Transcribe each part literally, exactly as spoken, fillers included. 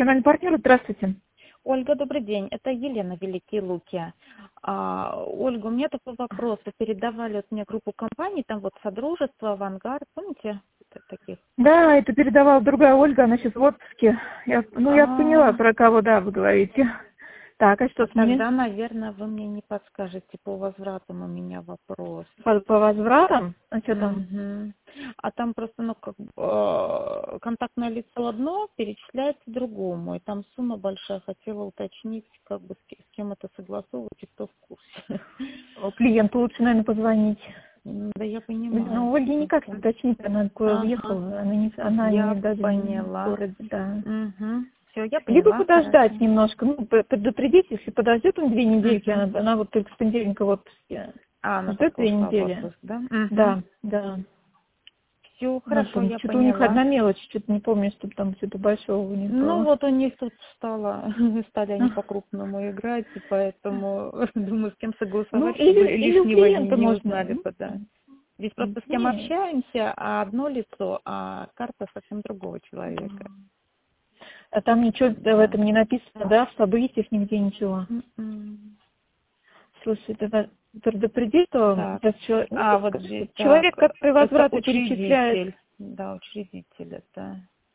профессиональный партнер, здравствуйте. Ольга, добрый день. Это Елена, Великие Луки. А, Ольга, у меня такой вопрос. Вы передавали вот мне группу компаний, там вот Содружество, Авангард, помните т- таких? Да, это передавала другая Ольга, она сейчас в отпуске. Я, ну, я поняла, А, про кого, да, вы говорите. Так, а что а с ними? тогда, наверное, вы мне не подскажете. По возвратам у меня вопрос. По, по возвратам? А что там? Мгм. А там просто, ну, как бы, э, контактное лицо одно перечисляется другому, и там сумма большая. Хотела уточнить, как бы с ке- с кем это согласовывать и кто в курсе. О, клиенту лучше, наверное, позвонить. М, Да я понимаю. Ну, Ольге никак не Просто. уточнить, она куда Ага, уехала, она, не, она не, я даже не в поняла. городе, да. Угу. Все, я Либо поняла, подождать хорошо. немножко, ну, п- предупредить, если подождет он две недельки, Угу. она, она вот только с понедельника в отпуске. А, она Ждет только две ушла в недели. отпуск, да? Угу. Да, да. Все, Ну, хорошо, там я что-то у них поняла. одна мелочь, что-то не помню, чтобы там что-то большого у них Ну было. вот у них тут стало, стали они по-крупному играть, и поэтому думаю, с кем Ну, согласовать, чтобы или, или у лишнего не, клиента не можно. узнали бы, да. Здесь Ну, просто с кем не. общаемся, а одно лицо, а карта совсем другого человека. А там ничего да, в Да. этом не написано, да, в событиях нигде ничего. М-м. Слушай, это предупреди, что Так. сейчас человек, ну, А, ты вот скажи, что здесь так. человек, который Это возвраты перечисляет, учредитель. Да, учредитель это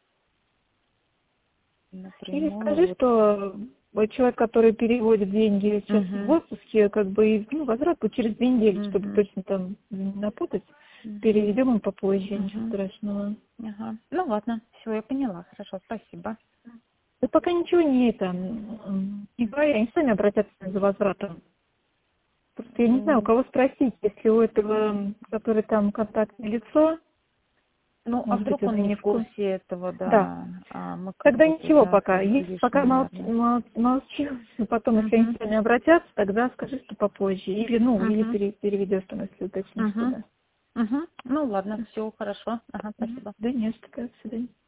или напрямую. скажи, Вот. что вот человек, который переводит деньги сейчас в Угу. отпуске, как бы, и, ну, возврат будет через две недели, чтобы Угу. точно там не напутать, Угу. переведем им попозже, ничего Угу. страшного. Ага. Ну ладно, все, я поняла. Хорошо, спасибо. Да пока ничего не это, м, не говори, они сами обратятся за возвратом. Просто я не знаю, у М, кого спросить, если у этого, м, который там контактное лицо, Ну, а может быть, вдруг он он и не не в в курсе. курсе этого, Да, да, а мы как тогда бы ничего туда пока. как бы Если пока лишний, молчи, наверное. мол- молчи, потом, если они Угу. сами обратятся, тогда скажи, что попозже. Или, ну, или Угу. пере- переведешь там, если уточнишь Угу. куда. Угу. Ну ладно, все хорошо. Ага, спасибо. Да нет, такая, до свидания.